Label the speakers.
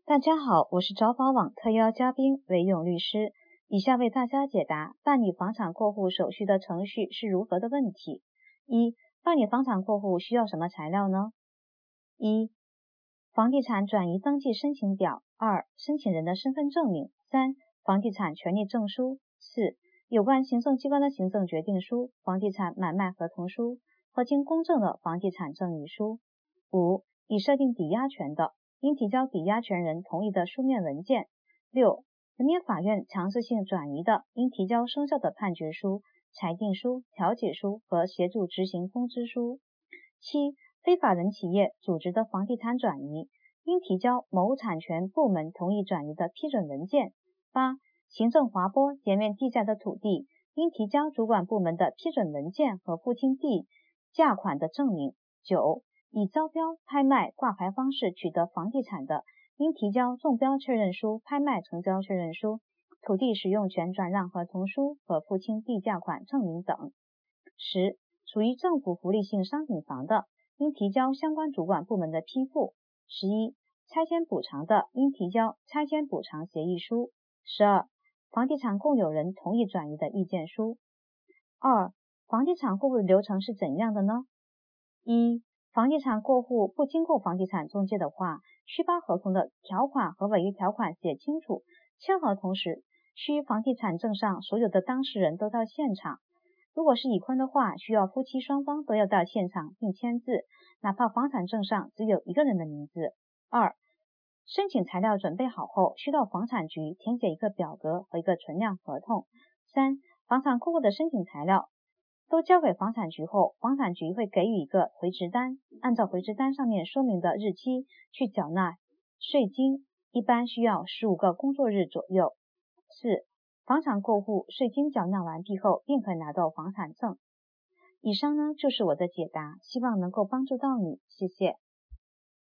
Speaker 1: 大家好，我是找房网特邀嘉宾韦勇律师，以下为大家解答办理房产过户手续的程序是如何的问题。一、办理房产过户需要什么材料呢？一、房地产转移登记申请表；二、申请人的身份证明；三、房地产权利证书；四、有关行政机关的行政决定书、房地产买卖合同书和经公证的房地产赠与书；五、已设定抵押权的，应提交抵押权人同意的书面文件；六、人民法院强制性转移的，应提交生效的判决书、裁定书、调解书和协助执行通知书；七、非法人企业组织的房地产转移，应提交某产权部门同意转移的批准文件；八、行政划拨减免地价的土地，应提交主管部门的批准文件和付清地价款的证明；九、以招标、拍卖、挂牌方式取得房地产的，应提交中标确认书、拍卖成交确认书、土地使用权转让合同书和付清地价款证明等。十、属于政府福利性商品房的，应提交相关主管部门的批复。11、拆迁补偿的，应提交拆迁补偿协议书。12、房地产共有人同意转移的意见书。二、房地产过户的流程是怎样的呢？一、房地产过户不经过房地产中介的话，需把合同的条款和违约条款写清楚，签合同时需房地产证上所有的当事人都到现场。如果是已婚的话，需要夫妻双方都要到现场并签字，哪怕房产证上只有一个人的名字。二、申请材料准备好后，需到房产局填写一个表格和一个存量合同。三、房产过户的申请材料都交给房产局后，房产局会给予一个回执单，按照回执单上面说明的日期去缴纳税金，一般需要15个工作日左右。四、房产过户税金缴纳完毕后，便可以拿到房产证。以上呢就是我的解答，希望能够帮助到你，谢谢。